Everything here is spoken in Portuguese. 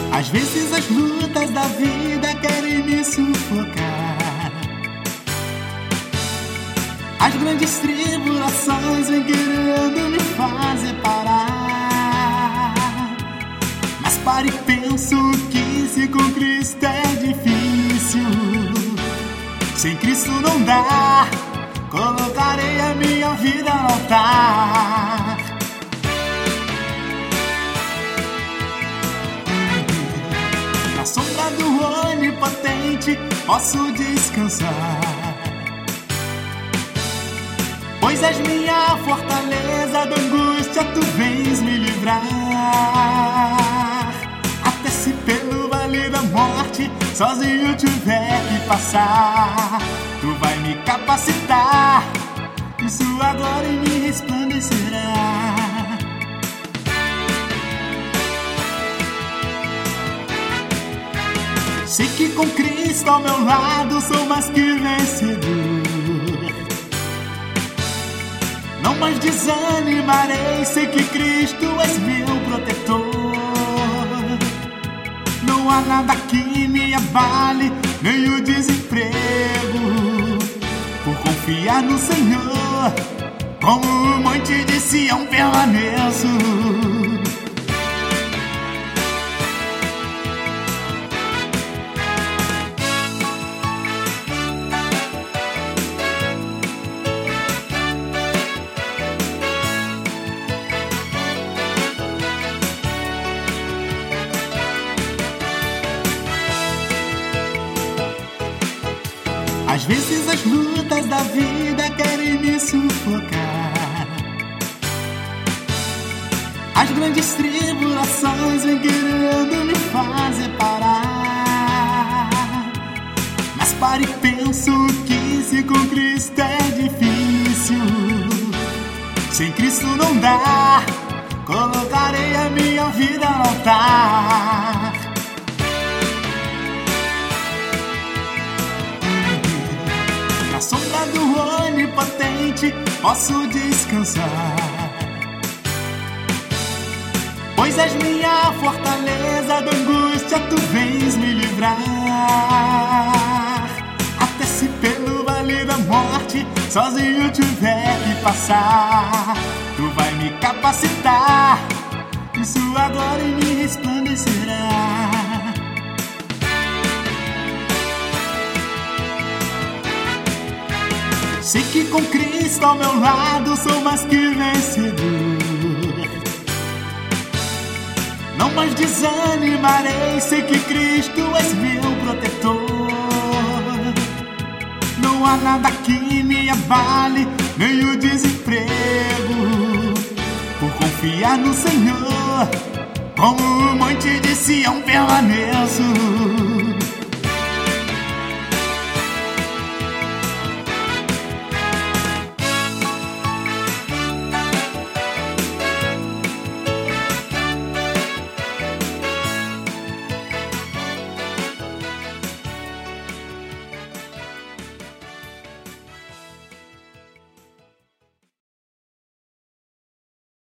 Às vezes as lutas da vida querem me sufocar. As grandes tribulações vêm querendo me fazer parar. Mas pare e penso que se com Cristo é difícil, sem Cristo não dá. Colocarei a minha vida no altar. Na sombra do Onipotente posso descansar, pois és minha fortaleza, da angústia tu vens me livrar. Até se pelo vale da morte sozinho tiver que passar, tu vai me capacitar, e sua glória em mim resplandecerá. Sei que com Cristo ao meu lado sou mais que vencedor. Não mais desanimarei, sei que Cristo és meu protetor. Não há nada que me abale, nem o desemprego, por confiar no Senhor, como o monte de Sião permaneço. Às vezes as lutas da vida querem me sufocar. As grandes tribulações vêm querendo me fazer parar. Mas pare e penso que se com Cristo é difícil, sem Cristo não dá. Colocarei a minha vida no altar. Na sombra do Onipotente posso descansar, pois és minha fortaleza, da angústia tu vens me livrar. Até se pelo vale da morte sozinho tiver que passar, tu vai me capacitar, e sua glória em mim resplandecerá. Sei que com Cristo ao meu lado sou mais que vencedor. Não mais desanimarei, sei que Cristo és meu protetor. Não há nada que me abale, nem o desemprego, por confiar no Senhor, como o monte de Sião permaneço.